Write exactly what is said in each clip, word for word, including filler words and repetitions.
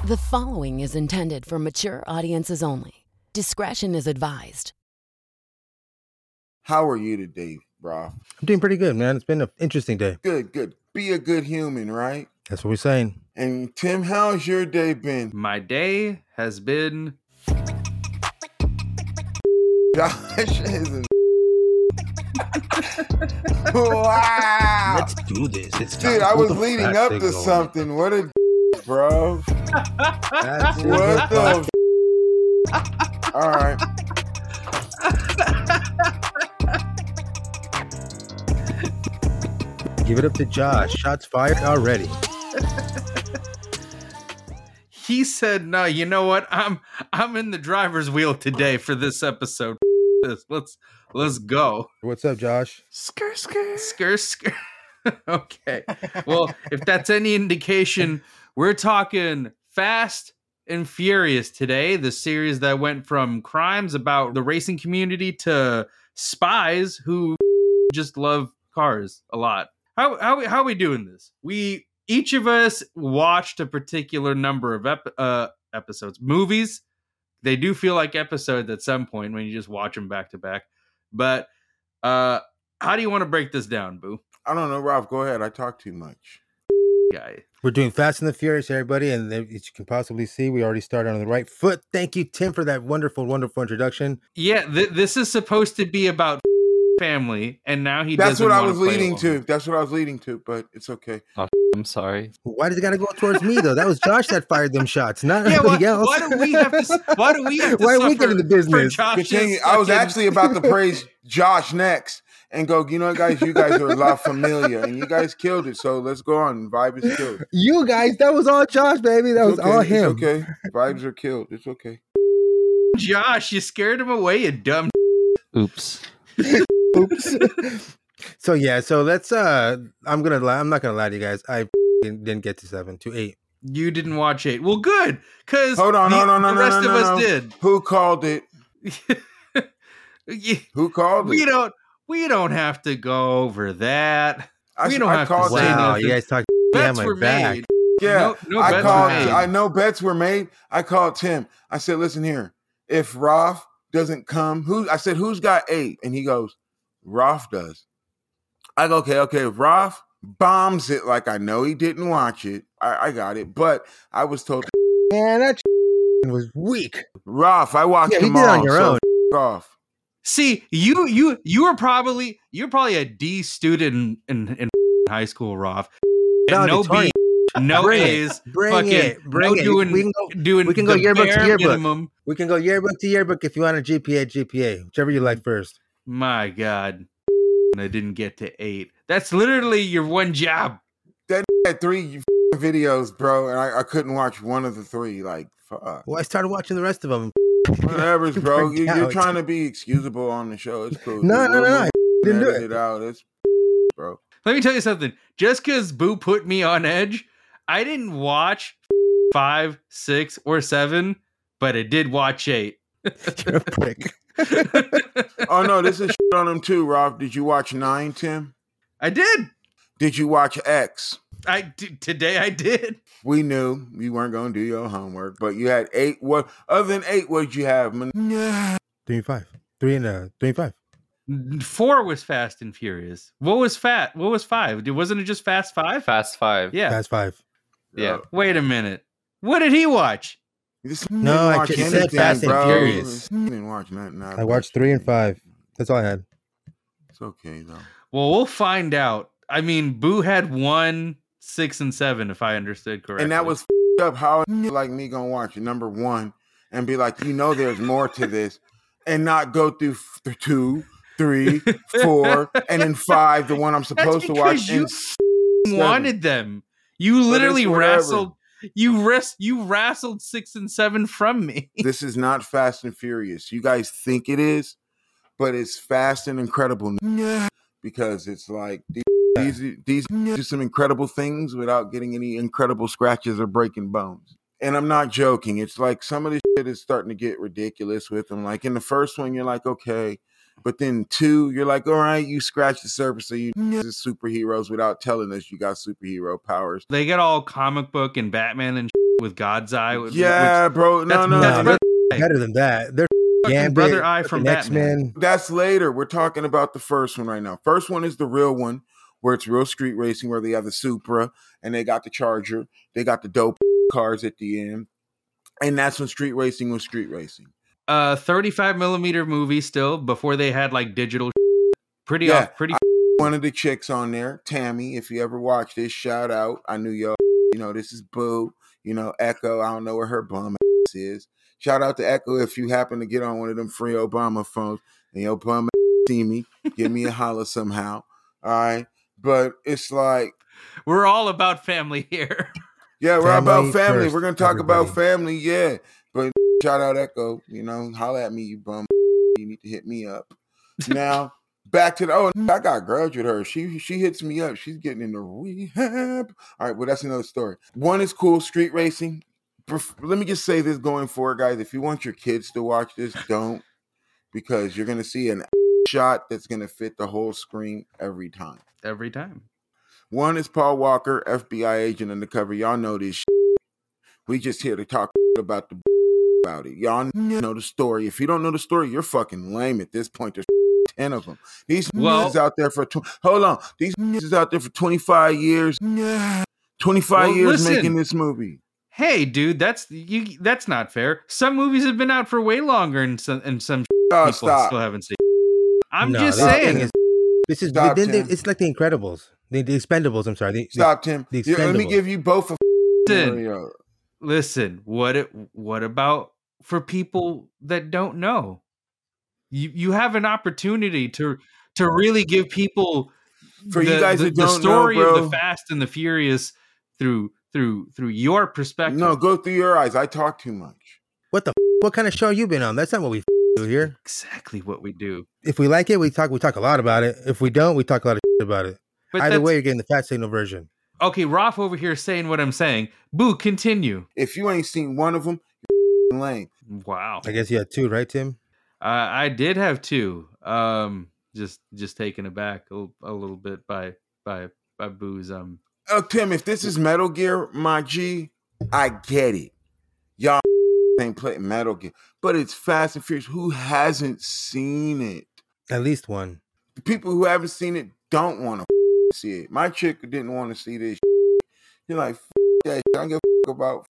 The following is intended for mature audiences only. Discretion is advised. How are you today, bro? I'm doing pretty good, man. It's been an interesting day. Good, good. Be a good human, right? That's what we're saying. And Tim, how's your day been? My day has been... Josh is a... Wow. Let's do this. It's Dude, I was leading up to something. What a bro. That's What the All right. Give it up to Josh. Shots fired already. He said, no, you know what? I'm I'm in the driver's wheel today for this episode. This. Let's let's go. What's up, Josh? Skr, skr. Skr, skr. Okay. Well, if that's any indication, we're talking Fast and Furious today, the series that went from crimes about the racing community to spies who just love cars a lot. How how how are we doing this? We each of us watched a particular number of ep- uh, episodes, movies. They do feel like episodes at some point when you just watch them back to back. But uh, how do you want to break this down, Boo? I don't know, Ralph. Go ahead. I talk too much. Guy. We're doing Fast and the Furious, everybody, and as you can possibly see, we already started on the right foot. Thank you, Tim, for that wonderful, wonderful introduction. Yeah, th- this is supposed to be about family, and now he That's doesn't what I wanna was play leading along. to. That's what I was leading to, but it's okay. I'm sorry. Why does it got to go towards me, though? That was Josh that fired them shots, not Yeah, why, anybody else. why do we have to? Why do we have to? Why are we suffer getting the business? for Josh's Continue. I was fucking- actually about to praise Josh next and go, you know what, guys, you guys are La Familia, and you guys killed it, so let's go on. Vibe is killed. You guys, that was all Josh, baby. That was It's okay. all It's him. okay. Vibes are killed. It's okay. Josh, you scared him away, you dumb. Oops. Oops. So yeah, so let's. uh I'm gonna. Lie. I'm not gonna lie to you guys. I didn't get to seven to eight. You didn't watch eight. Well, good, because Hold on, the, hold on, no, the no, rest no, of no, us no. did. Who called it? Yeah, Who called we it? don't. We don't have to go over that. I, we don't I have to called say it. Wow, nothing. you guys talk Bets behind my were back. made. Yeah, No, no I bets called. were made. I know bets were made. I called Tim. I said, "Listen here. If Rolf doesn't come, who?" I said, "Who's got eight?" And he goes, "Rolf does." I go, "Okay, okay." If Rolf bombs it, like I know he didn't watch it, I, I got it. But I was told, Man, that was weak. Rolf, I watched Yeah, you them did it all. on your so own. F- off. See, you you you were probably you're probably a D student in, in, in high school, Roth. No, No it's funny. B, no Bring it. A's, Bring fucking it. Bring no it. doing We can go- doing we can go the yearbook to bare yearbook. minimum. We can go yearbook to yearbook if you want a G P A, G P A, whichever you like first. My God, I didn't get to eight. That's literally your one job. That had three videos, bro, and I, I couldn't watch one of the three. Like, fuck. Well, I started watching the rest of them. Whatever, bro. Burnt You, you're out. trying to be excusable on the show. It's cool. No, dude. no, We'll- no, we'll I didn't do edit it. it out. It's bro. Let me tell you something. Just because Boo put me on edge, I didn't watch five, six, or seven, but I did watch eight. You're a prick. Oh no, this is shit on them too, Rob. Did you watch nine, Tim? I did. Did you watch X? I d- today I did. We knew you weren't gonna do your homework, but you had eight. What other than eight? What did you have? Man? Three and five. Three and uh, three and five. Four was Fast and Furious. What was fat? What was five? Wasn't it just Fast Five? Fast Five. Yeah. Fast five. Yeah. Wait a minute. What did he watch? This No, didn't I watch just said anything, Fast and bro. Furious. You didn't watch nothing. I watched three and five. That's all I had. It's okay though. Well, we'll find out. I mean, Boo had one, six, and seven, if I understood correctly. And that was f- up. How like me gonna watch it, number one and be like, you know, there's more to this, and not go through f- the two, three, four, and then five, the one I'm That's supposed to because watch. you and f- wanted them. You literally it's whatever. wrestled. You rest. You wrestled six and seven from me. This is not Fast and Furious. You guys think it is, but it's Fast and Incredible because it's like these these, these do some incredible things without getting any incredible scratches or breaking bones. And I'm not joking. It's like some of this shit is starting to get ridiculous with them. Like in the first one, you're like, okay. But then two, you're like, all right, you scratch the surface of you superheroes without telling us you got superhero powers. They get all comic book and Batman and with God's Eye. With, Yeah, bro. No, that's- no, that's no. brother- they're better than that. They're fucking Gambit, Brother Eye from X Batman. Men. That's later. We're talking about the first one right now. First one is the real one, where it's real street racing, where they have the Supra and they got the Charger. They got the dope cars at the end. And that's when street racing was street racing. Uh, thirty-five millimeter movie still before they had like digital. Pretty Yeah, off, pretty. I- One of the chicks on there, Tammy, if you ever watch this, shout out. I knew y'all, you know, this is Boo, you know, Echo. I don't know where her bum ass is. Shout out to Echo if you happen to get on one of them free Obama phones and your bum ass see me, give me a holler somehow. All right. But it's like, We're all about family here. yeah, we're Family about family. first, We're going to talk everybody. about family. Yeah. But shout out Echo, you know, holler at me, you bum. You need to hit me up. Now, back to the, oh, I got a grudge with her. She she hits me up. She's getting into rehab. All right, well, that's another story. One is cool, street racing. Pref- Let me just say this going forward, guys. If you want your kids to watch this, don't. Because you're going to see an shot that's going to fit the whole screen every time. Every time. One is Paul Walker, F B I agent undercover. Y'all know this shit. We just here to talk about the about it. Y'all know the story. If you don't know the story, you're fucking lame at this point. There's ten of them. These Well- niggas out there for tw- hold on. These niggas out there for twenty-five years. twenty-five Well, years listen. making this movie. Hey, dude, that's you. That's not fair. Some movies have been out for way longer, and some and some Oh, people stop. still haven't seen. I'm No, just this saying. thing is- This is Stop, then they- Tim. it's like the Incredibles, the, the Expendables. I'm sorry. The, the- Stop, Tim. the Yeah, let me Expendables. give you both a Listen, scenario. listen. What it, what about for people that don't know? You you have an opportunity to to really give people For you guys the, that the don't story know, of bro. the Fast and the Furious through through through your perspective. No, go through your eyes. I talk too much. What the? F- what kind of show you been on? That's not what we f- do here. Exactly what we do. If we like it, we talk. We talk a lot about it. If we don't, we talk a lot of shit about it. But Either that's- way, you're getting the fat signal version. okay, Rolf over here saying what I'm saying. Boo, continue. If you ain't seen one of them, you're lame. Wow. I guess you had two, right, Tim? Uh, I did have two. Um, just just taken aback a, a little bit by by by Boo's. Um, Oh, Tim, if this is Metal Gear, my G, I get it. Y'all ain't playing Metal Gear, but it's Fast and Furious. Who hasn't seen it? At least one. The people who haven't seen it don't want to see it. My chick didn't want to see this. You're like, F- that. I don't give a f- about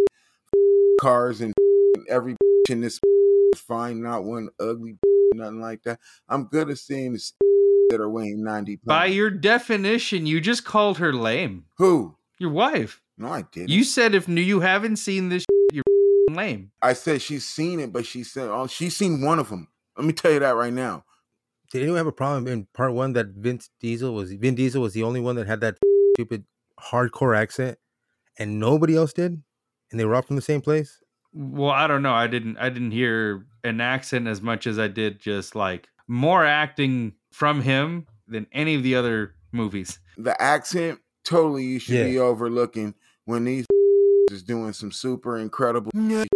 cars and every in this is fine. Not one ugly, nothing like that. I'm good at seeing the that are weighing ninety pounds. by your definition, you just called her lame. Who? Your wife. No, I didn't. You said if you haven't seen this, you're lame. I said she's seen it, but she said, oh, she's seen one of them. Let me tell you that right now. Did anyone have a problem in part one that Vince Diesel was Vin Diesel was the only one that had that stupid hardcore accent, and nobody else did, and they were all from the same place? Well, I don't know. I didn't. I didn't hear an accent as much as I did just like more acting from him than any of the other movies. The accent, totally you should Yeah. be overlooking when these is doing some super incredible.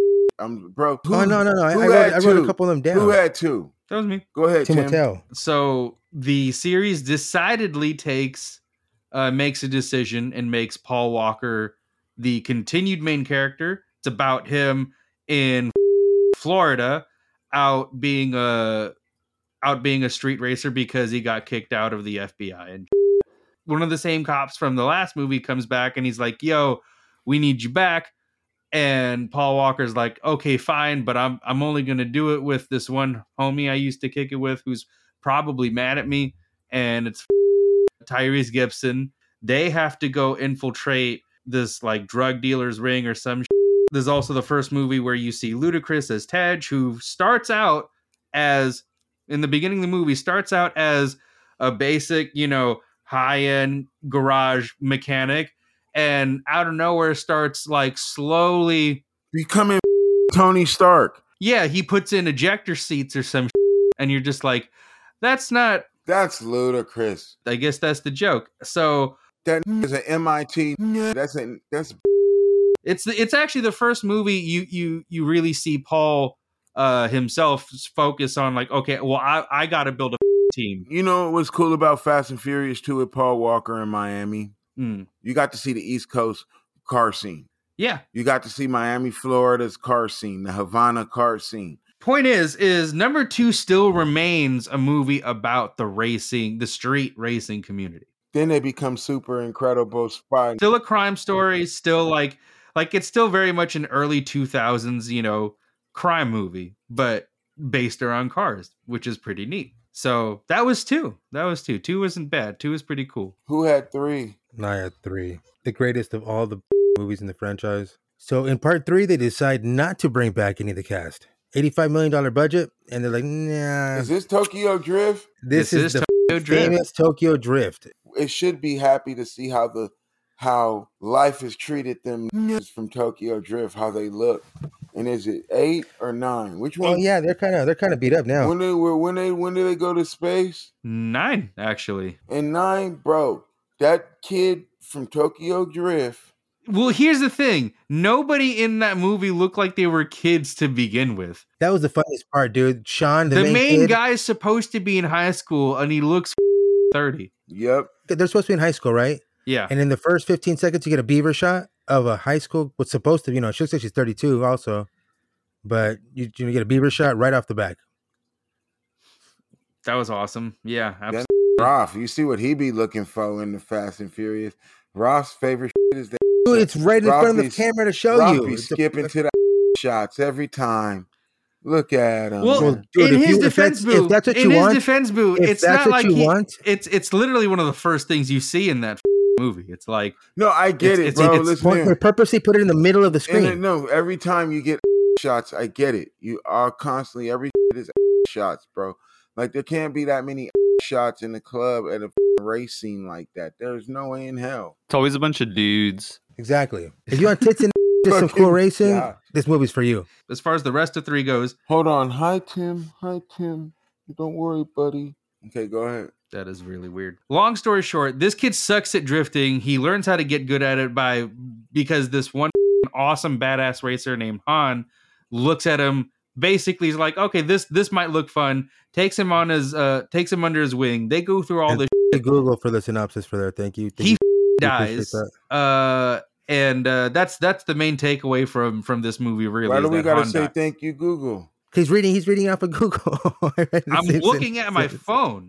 I'm bro. Who, oh no, no, no! I, who I, wrote, had I wrote a two? couple of them down. Who had two? That was me. Go ahead, Tim. Timothée. So the series decidedly takes, uh, makes a decision and makes Paul Walker the continued main character. It's about him in Florida, out being a out being a street racer because he got kicked out of the F B I. And one of the same cops from the last movie comes back and he's like, "Yo, we need you back." And Paul Walker's like, "Okay, fine, but I'm I'm only gonna do it with this one homie I used to kick it with, who's probably mad at me." And it's Tyrese Gibson. They have to go infiltrate this like drug dealer's ring or some. Shit. There's also the first movie where you see Ludacris as Tej, who starts out as in the beginning of the movie starts out as a basic, you know, high end garage mechanic. And out of nowhere starts like slowly. Becoming Tony Stark. Yeah, he puts in ejector seats or some shit, and you're just like, that's not. That's ludicrous. I guess that's the joke. So That is an M I T. That's a that's it's the, it's actually the first movie you you you really see Paul uh, himself focus on like, okay, well I I got to build a team. you know what's cool about Fast and Furious two with Paul Walker in Miami? Mm. You got to see the East Coast car scene. Yeah. You got to see Miami, Florida's car scene, the Havana car scene. Point is, is number two still remains a movie about the racing, the street racing community. Then they become super incredible spy. Still a crime story, still like, like it's still very much an early two thousands, you know, crime movie, but based around cars, which is pretty neat. So that was two. That was two. Two wasn't bad. Two was pretty cool. Who had three? I had three. The greatest of all the movies in the franchise. So in part three, they decide not to bring back any of the cast. eighty-five million dollars budget, and they're like, nah. Is this Tokyo Drift? This, This is, is the Tokyo Drift. famous Tokyo Drift. It should be happy to see how the how life has treated them from Tokyo Drift, how they look. And is it eight or nine? Which one? Oh yeah, they're kind of they're kind of beat up now. When they were when they when did they go to space? Nine, actually. And nine, bro. That kid from Tokyo Drift. Well, here's the thing. Nobody in that movie looked like they were kids to begin with. That was the funniest part, dude. Sean, the, The, main, main kid, guy is supposed to be in high school, and he looks thirty. Yep. they're supposed to be in high school, right? Yeah. And in the first fifteen seconds, you get a beaver shot of a high school. What's supposed to, you know, she looks like she's thirty-two also, but you, you get a beaver shot right off the back. That was awesome. Yeah, absolutely. Roth, you see what he be looking for in the Fast and Furious. Roth's favorite shit is that Dude, it's right in Roth front of be- the camera to show Roth you. be It's a- skipping to the shots every time. Look at him. Well, man. dude, in if his you- if defense that's- if boo, that's what in you his want- defense boo, if it's that's not what like you he, want- it's it's literally one of the first things you see in that movie. It's like no, I get it's- it, it's- bro. it's- Listen They here. purposely put it in the middle of the And screen. it- no, every time you get shots, I get it. You are constantly every is shots, bro. Like there can't be that many shots in the club at a race scene like that. There's no way in hell. It's always a bunch of dudes. Exactly. If you want tits and just some cool Fucking racing, God. this movie's for you. as far as the rest of three goes, Hold on. Hi, Tim. Hi, Tim. Don't worry, buddy. Okay, go ahead. that is really weird. Long story short, this kid sucks at drifting. He learns how to get good at it by because this one awesome badass racer named Han looks at him. Basically, he's like, okay, this this might look fun. Takes him on his uh takes him under his wing. They go through all And this. to Google for the synopsis for there. Thank you. Thank He you. dies. Appreciate that. Uh, and uh, that's that's the main takeaway from from this movie. Really, Why is do we that gotta Han say died. thank you, Google? He's reading. He's reading off of Google. I read the I'm same looking at my sentence. phone,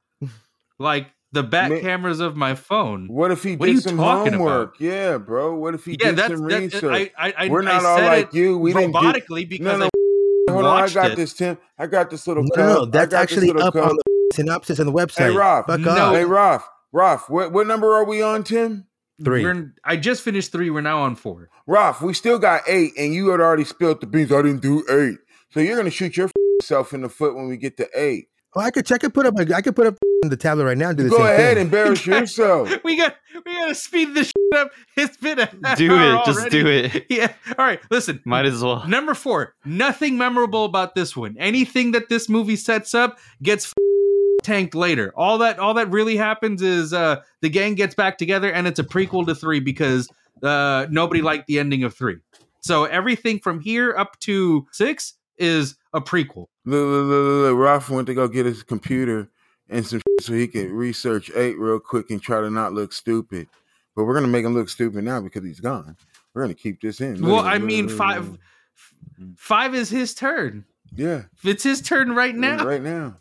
like the back Ma- cameras of my phone. What if he What are did you some talking homework? Yeah, bro. What if he Yeah, did that's some that. research? I I I, We're not I all said like it you. We didn't do- robotically because no, I Hold on, I watched got it. this, Tim. I got this little No, cup. no, no. I That's got this actually little up cup. on the synopsis on the website. Hey, Rob. Fuck No. off. Hey, Roth. Roth, what, what number are we on, Tim? Three. We're, I just finished three. We're now on four. Roth, we still got eight, and you had already spilled the beans. I didn't do eight. So you're going to shoot yourself in the foot when we get to eight. Oh, I could check. I could put up. I could put up the tablet right now and do the Go same ahead, thing. embarrass yourself. We got we got to speed this shit up. It's been a Do hour it. Just already. do it. Yeah. All right. Listen. Might as well. Number four. Nothing memorable about this one. Anything that this movie sets up gets f- tanked later. All that all that really happens is uh, the gang gets back together, and it's a prequel to three because uh, nobody liked the ending of three. So everything from here up to six is a prequel. Look, look, look, look, look. Roth went to go get his computer and some shit so he could research eight real quick and try to not look stupid. But we're going to make him look stupid now because he's gone. We're going to keep this in. Look Well, at it, I look, mean, look, five look. five is his turn. Yeah. It's his turn right now. Right now.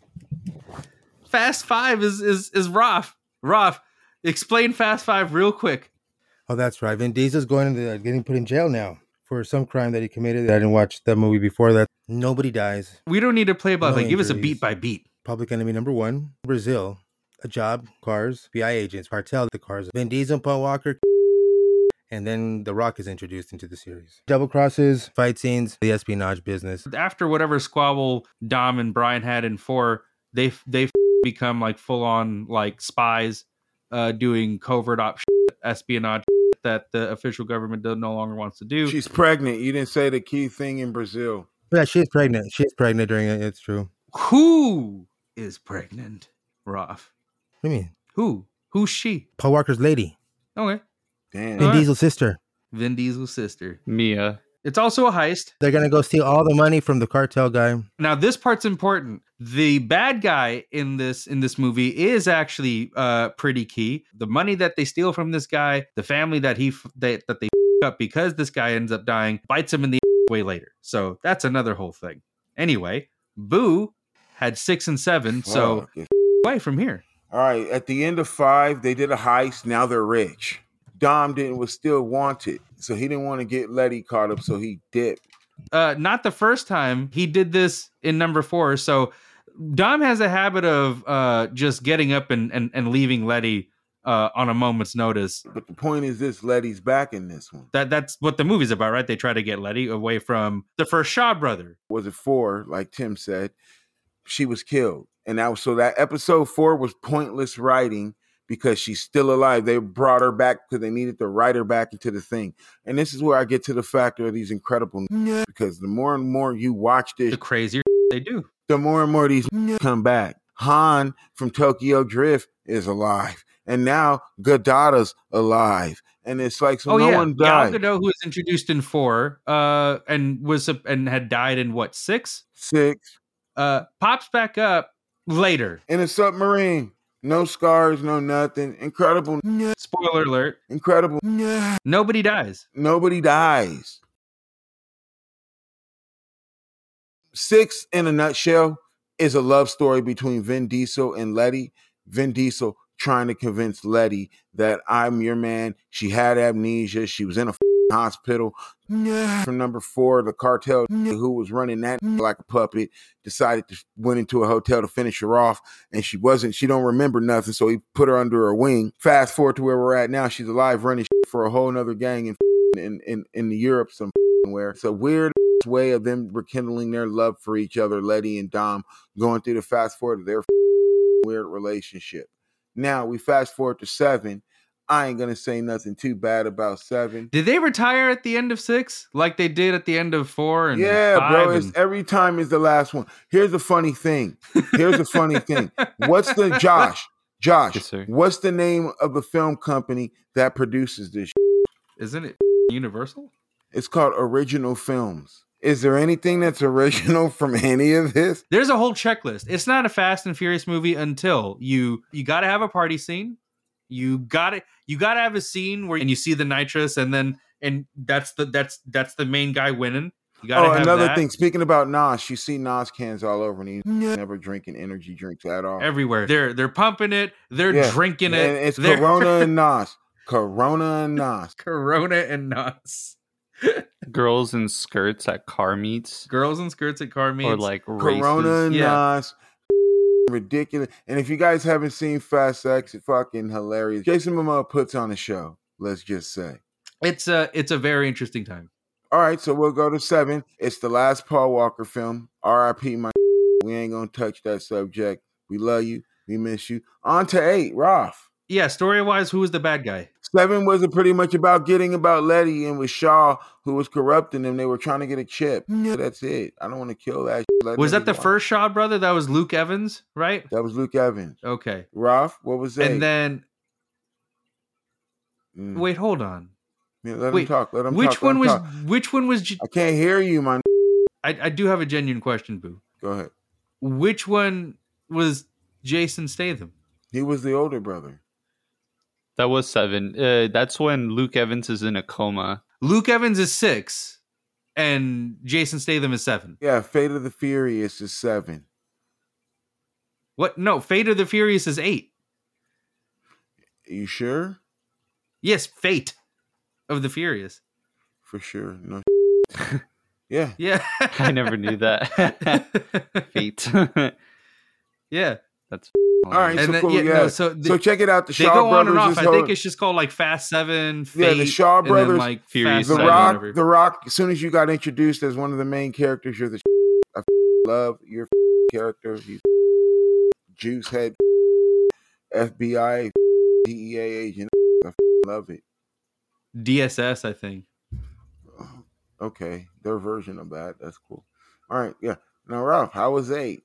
Fast Five is is is Roth. Roth, explain Fast Five real quick. Oh, that's right. Vin Diesel's going to uh, getting put in jail now for some crime that he committed. I didn't watch that movie before that. Nobody dies. We don't need to play by No like give us a injuries. beat by beat. Public enemy number one, Brazil. A job, cars, F B I agents, cartel, the cars. Vin Diesel, Paul Walker. And then The Rock is introduced into the series. Double crosses, fight scenes, the espionage business. After whatever squabble Dom and Brian had in four, they they become like full on like spies, uh, doing covert op shit, espionage shit that the official government does, no longer wants to do. She's pregnant. You didn't say the key thing in Brazil. Yeah, she's pregnant. She's pregnant during it. It's true. Who is pregnant? Roth. What do you mean? Who? Who's she? Paul Walker's lady. Okay. Damn. Vin Alright. Diesel's sister. Vin Diesel's sister. Mia. It's also a heist. They're going to go steal all the money from the cartel guy. Now this part's important. The bad guy in this in this movie is actually uh pretty key. The money that they steal from this guy, the family that he f- they, that they up because this guy ends up dying, bites him in the way later. So that's another whole thing. Anyway, Boo had six and seven, so Fuck it. away from here. All right, at the end of five, they did a heist. Now they're rich. Dom didn't was still wanted, so he didn't want to get Letty caught up, so he dipped. Uh, not the first time he did this in number four. So Dom has a habit of uh, just getting up and, and, and leaving Letty uh, on a moment's notice. But the point is this, Letty's back in this one. That That's what the movie's about, right? They try to get Letty away from the first Shaw brother. Was it four, like Tim said? She was killed. And that was, so that episode four was pointless writing because she's still alive. They brought her back because they needed to write her back into the thing. And this is where I get to the factor of these incredible because the more and more you watch this, The crazier they do. the more and more these come back. Han from Tokyo Drift is alive. And now Gadada's alive. And it's like, so oh no yeah, one Gal died. Gadot, who was introduced in four, uh, and was and had died in what six? Six. Uh, pops back up later. In a submarine. No scars, no nothing. Incredible. Spoiler alert: Incredible. nobody dies. Nobody dies. Six, in a nutshell, is a love story between Vin Diesel and Letty. Vin Diesel trying to convince Letty that I'm your man. She had amnesia. She was in a hospital. From number four, the cartel who was running that like a puppet decided to went into a hotel to finish her off, and she wasn't. She don't remember nothing, so he put her under her wing. Fast forward to where we're at now. She's alive, running for a whole nother gang in in in, in Europe somewhere. It's a weird way of them rekindling their love for each other. Letty and Dom going through the fast forward of their weird relationship. Now we fast forward to seven. I ain't gonna say nothing too bad about seven. Did they retire at the end of six, like they did at the end of four and Yeah, five? bro. It's and- every time is the last one. Here's a funny thing. Here's a funny thing. What's the Josh? Josh. Yes, sir. What's the name of the film company that produces this? Isn't it Universal? It's called Original Films. Is there anything that's original from any of this? There's a whole checklist. It's not a Fast and Furious movie until you you got to have a party scene. You got to you got to have a scene where and you see the nitrous, and then and that's the that's that's the main guy winning. You got to Oh, have another that thing. Speaking about Nas, you see Nas cans all over, and he's never drinking energy drinks at all. everywhere. They're they're pumping it. They're Yeah, drinking it. And it's they're- Corona and Nas. Corona and Nas. Corona and Nas. Girls in skirts at car meets Girls in skirts at car meets. or like races. Corona and Yeah. Nas. Ridiculous. And if you guys haven't seen Fast X, it's fucking hilarious. Jason Momoa puts on a show, let's just say. It's a it's a very interesting time. All right, so we'll go to seven. It's the last Paul Walker film. R I P my we ain't gonna touch that subject. We love you. We miss you. On to eight, Roth. Yeah, story wise, who was the bad guy? Seven was pretty much about getting about Letty, and with Shaw, who was corrupting them. They were trying to get a chip. That's it. I don't want to kill that. Let Was that Letty the go. first Shaw brother? That was Luke Evans, right? That was Luke Evans. Okay. Roth, what was that? And then Mm. wait, hold on. Yeah, let him wait, talk. Let him Which talk. let one him was talk. which one was J- I can't hear you, man. I, I do have a genuine question, Boo. Go ahead. Which one was Jason Statham? He was the older brother. That was seven. Uh, that's when Luke Evans is in a coma. Luke Evans is six, and Jason Statham is seven. Yeah, Fate of the Furious is seven. What? No, Fate of the Furious is eight. Are you sure? Yes, Fate of the Furious. For sure. No. Yeah. Yeah. I never knew that. Fate. Yeah. That's All right. And so then, cool. yeah, Yeah. no, so so the- check it out. The They Shaw go on brothers and off. is I whole- think it's just called like Fast Seven. Fate, Yeah, the Shaw and then, brothers, like Furious Fast The Seven, Rock. whatever. The Rock. As soon as you got introduced as one of the main characters, you're the I love your character. He's juice head, F B I, D E A agent. I love it. D S S, I think. Okay, their version of that. That's cool. All right, yeah. Now, Ralph, how was eight?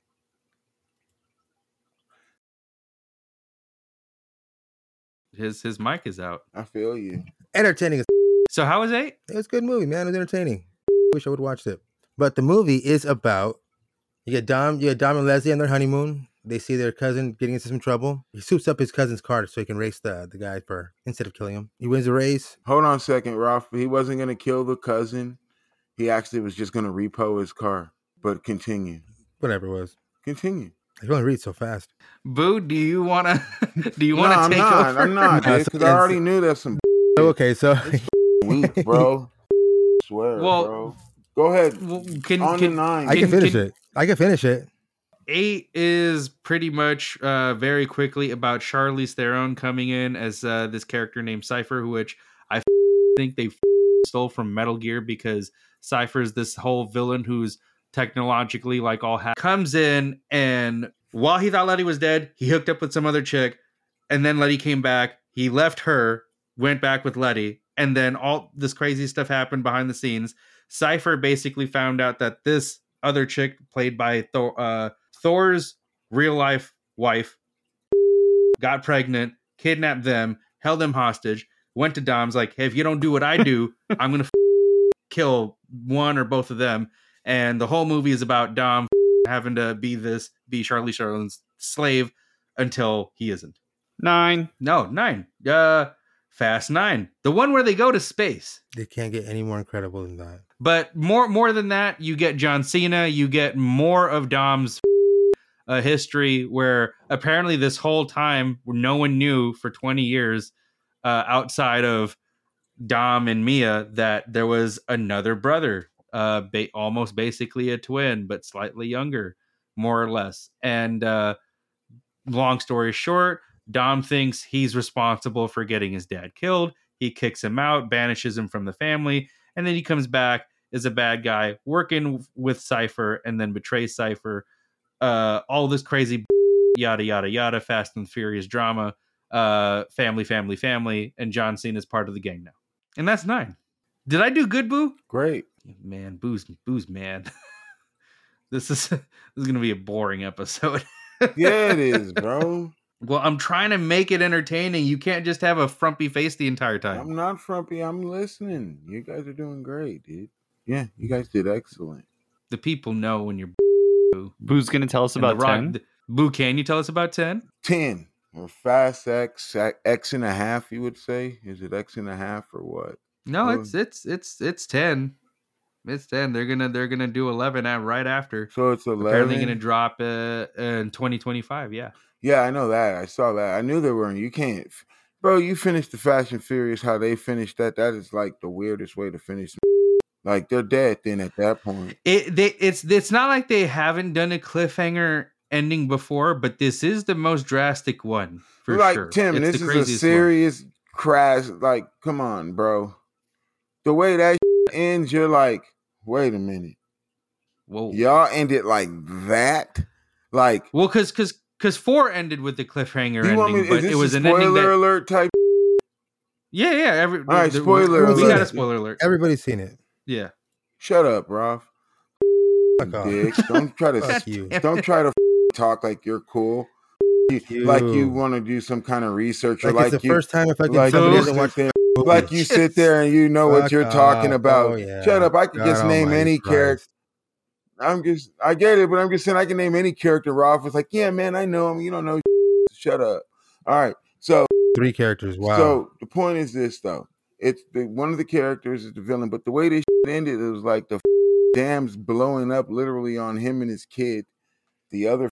His his mic is out. I feel you. Entertaining. as- So how was eight? It was a good movie, man. It was entertaining. Wish I would have watched it. But the movie is about you get Dom, you get Dom and Leslie on their honeymoon. They see their cousin getting into some trouble. He suits up his cousin's car so he can race the, the guy for instead of killing him. He wins the race. Hold on a second, Ralph. He wasn't going to kill the cousin. He actually was just going to repo his car. But continue. Whatever it was. Continue. I can only read so fast. Boo, do you want to do you No, want to I'm take not. over? I'm not, Uh, dude, because I already knew that's some Oh, okay, so weak, bro. Swear, Well, bro. Go ahead. Well, can, On can, the nine. I can Can- finish can- it. I can finish it. Eight is pretty much uh, very quickly about Charlize Theron coming in as uh, this character named Cypher, which I f- think they f- stole from Metal Gear because Cypher is this whole villain who's technologically like all ha- comes in, and while he thought Letty was dead, he hooked up with some other chick, and then Letty came back. He left her, went back with Letty, and then all this crazy stuff happened behind the scenes. Cypher basically found out that this other chick, played by Thor, uh, Thor's real life wife, got pregnant, kidnapped them, held them hostage, went to Dom's like, hey, if you don't do what I do, I'm going to f- kill one or both of them. And the whole movie is about Dom f- having to be this, be Charlie Theron's slave until he isn't. Nine. No, nine. Uh, Fast Nine. The one where they go to space. They can't get any more incredible than that. But more more than that, you get John Cena, you get more of Dom's uh, history, where apparently this whole time no one knew for twenty years uh, outside of Dom and Mia that there was another brother, uh, ba- almost basically a twin, but slightly younger, more or less. And uh, long story short, Dom thinks he's responsible for getting his dad killed. He kicks him out, banishes him from the family, and then he comes back as a bad guy working with Cypher and then betrays Cypher. Uh, all this crazy yada, yada, yada, Fast and Furious drama, uh, family, family, family, and John Cena is part of the gang now. And that's nine. Did I do good, Boo? Great. Man, Boo's, Boo's man. this is, this is going to be a boring episode. Yeah, it is, bro. Well, I'm trying to make it entertaining. You can't just have a frumpy face the entire time. I'm not frumpy. I'm listening. You guys are doing great, dude. Yeah, you guys did excellent. The people know when you're Boo. Boo's gonna tell us And The about Rock- ten. th- Boo, can you tell us about ten? ten. Or fast X, X and a half, you would say? Is it X and a half or what? No, Oh. it's it's it's it's ten. It's ten. They're gonna they're gonna do eleven at right after. So it's eleven. Apparently gonna drop uh, in twenty twenty-five. Yeah. Yeah, I know that. I saw that. I knew they were. You can't, bro. You finished the Fast and Furious. How they finished that? That is like the weirdest way to finish. Like they're dead then at that point. It they it's it's not like they haven't done a cliffhanger ending before, but this is the most drastic one for like sure. Tim, It's this the is a craziest one. serious crash. Like, come on, bro. The way that ends, you're like, wait a minute. Whoa. Y'all ended like that. Like, Well, because because because four ended with the cliffhanger you want me? ending, Is but this it was a an ending spoiler that alert type? yeah yeah. Every, All right, the- spoiler We got a alert. spoiler alert. Everybody's seen it. Yeah. Shut up, Ralph. Fuck off. Dick. Don't try to Fuck you. don't try to talk like you're cool. You. Like you want to do some kind of research or Like, like it's the you first time if I can like somebody you doesn't sit watch there, movies. like you sit there and you know what Fuck you're talking off. about. Oh, yeah. Shut up. I could God just name almighty any Christ. character. I'm just I get it, but I'm just saying I can name any character. Ralph was like, yeah, man, I know him. You don't know. Shut up. All right. So Three characters. Wow. so the point is this though. It's the one of the characters is the villain, but the way this ended, it was like the dams blowing up literally on him and his kid. The other,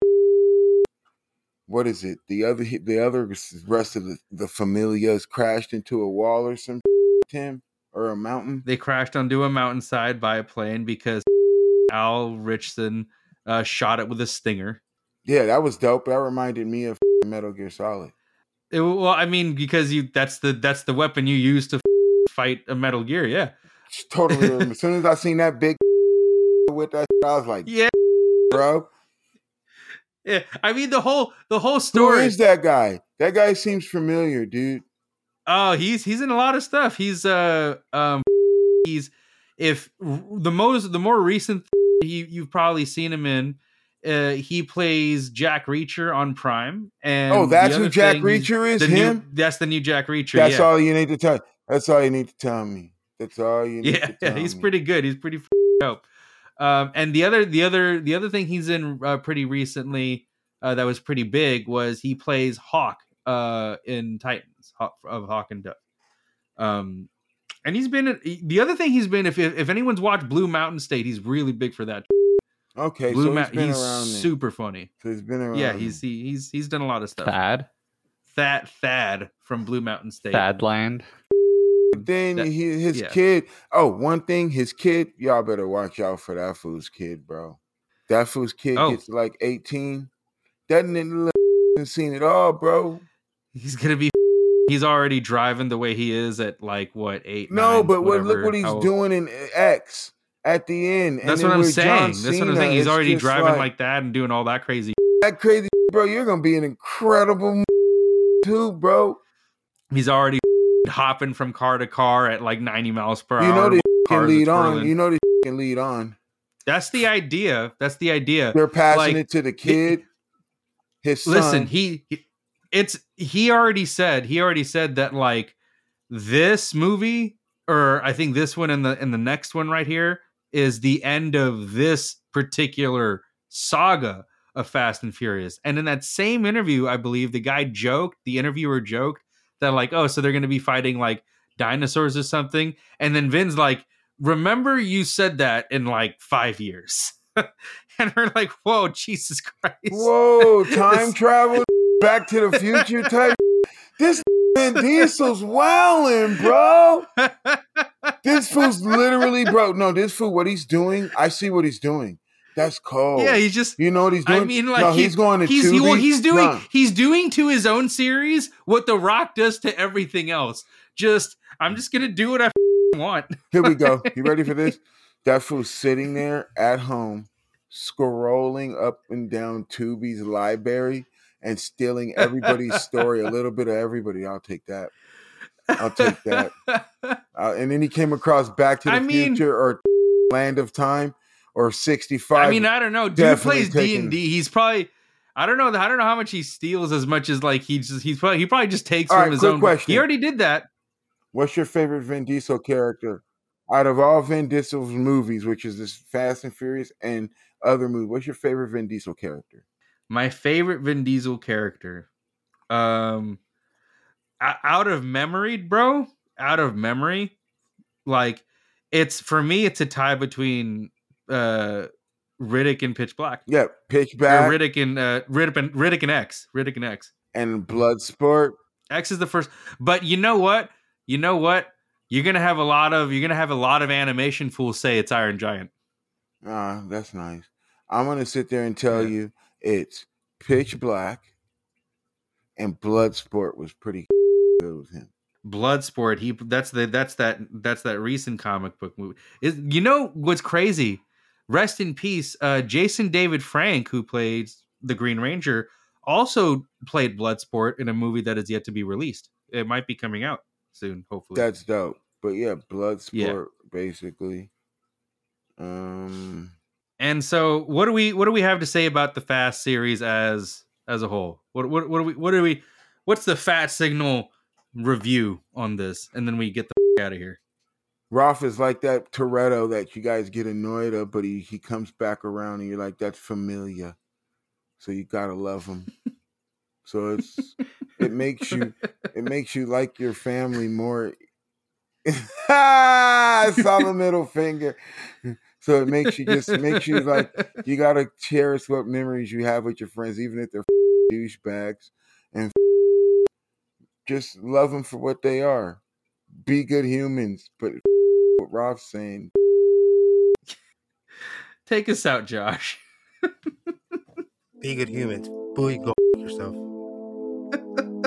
what is it? The other, the other rest of the the familias crashed into a wall or some Tim or a mountain. They crashed onto a mountainside by a plane because Al Richardson uh, shot it with a stinger. Yeah, that was dope. That reminded me of Metal Gear Solid. It, well, I mean, because you that's the that's the weapon you use to fight a Metal Gear. Yeah. Just totally. As soon as I seen that big with that, I was like, Yeah. bro, Yeah. I mean, the whole the whole who story. is that guy? That guy seems familiar, dude. Oh, he's he's in a lot of stuff. He's uh um he's if the most the more recent he you've probably seen him in. Uh, he plays Jack Reacher on Prime, and Oh, that's the who other Jack thing, he's- Reacher is? the Him? New, that's the new Jack Reacher. That's yeah. all you need to tell. That's all you need to tell me. That's all you need Yeah, to yeah, tell he's me. pretty good. He's pretty f- dope. Um, and the other, the other, the other thing he's in uh, pretty recently uh, that was pretty big was he plays Hawk uh, in Titans Hawk, of Hawk and Dove. Um, and he's been the other thing he's been. If if anyone's watched Blue Mountain State, he's really big for that. Okay, Blue so Ma- he's been he's around. Then. super funny. So he's been around. Yeah, he's he, he's he's done a lot of stuff. Thad. Thad Thad from Blue Mountain State. Thadland. Then That- he, his yeah. kid. Oh, one thing, his kid. Y'all better watch out for that fool's kid, bro. That fool's kid Oh. gets like eighteen. That nigga hasn't seen it all, bro. He's gonna be. He's already driving the way he is at like what eight? No, nine, but what, whatever, look what he's how- doing in X at the end. And That's then what I'm with John saying. That's what I'm Cena, saying. He's it's already just driving like, that and doing all that crazy. that crazy, bro. You're gonna be an incredible too, bro. He's already hopping from car to car at like ninety miles per You hour. know they can cars lead are on. twirling. You know they can lead on. That's the idea. That's the idea. They're passing Like, it to the kid. His son. Listen, he, he it's he already said he already said that like this movie, or I think this one and the and the next one right here is the end of this particular saga of Fast and Furious. And in that same interview, I believe the guy joked, the interviewer joked that like, oh, so they're going to be fighting like dinosaurs or something. And then Vin's like, remember you said that in like five years. And we're like, whoa, Jesus Christ. Whoa, time This- travel, Back to the Future type. This Vin Diesel's wilding, bro. This fool's literally, bro. No, this fool, what he's doing, I see what he's doing. That's cold. Yeah, he's just You know what he's doing? I mean, like no, he- he's going to he's he, well, Tubi. he's doing No. he's doing to his own series what The Rock does to everything else. Just I'm just gonna do what I f***ing want. Here we go. You ready for this? That fool's sitting there at home, scrolling up and down Tubi's library and stealing everybody's story, a little bit of everybody. I'll take that. I'll take that. Uh, and then he came across Back to the I mean- Future or Land of Time or sixty-five. I mean, I don't know. Dude Definitely plays D taking- and D. He's probably I don't know. I don't know how much he steals as much as like he just he's probably he probably just takes All from right, his quick own. question. He already did that. What's your favorite Vin Diesel character? Out of all Vin Diesel's movies, which is this Fast and Furious and other movies, what's your favorite Vin Diesel character? My favorite Vin Diesel character. Um o- out of memory, bro. Out of memory. Like it's for me, it's a tie between uh Riddick and Pitch Black. Yeah, Pitch Or Black Riddick and uh Riddick and Riddick and X. Riddick and X. and Bloodsport. X is the first. But you know what? You know what? You're gonna have a lot of you're gonna have a lot of animation fools say it's Iron Giant. Ah, that's nice. I'm gonna sit there and tell Yeah. you it's Pitch Black and Bloodsport was pretty good with him. Bloodsport. He that's the that's that that's that recent comic book movie. Is you know what's crazy? Rest in peace. Uh, Jason David Frank, who played the Green Ranger, also played Bloodsport in a movie that is yet to be released. It might be coming out soon, hopefully. That's dope. But yeah, Bloodsport Yeah. basically. Um And so, what do we what do we have to say about the Fast series as as a whole? What what what do we what do we what's the Fat Signal review on this? And then we get the f- out of here. Rolf is like that Toretto that you guys get annoyed of, but he, he comes back around and you're like, that's familiar. So you gotta love him. So it's it makes you it makes you like your family more. I saw the middle finger. So it makes you just it makes you like you gotta cherish what memories you have with your friends, even if they're douchebags, and just love them for what they are. Be good humans, but what Rob's saying. Take us out, Josh. Be good humans. Boo, you go f- yourself.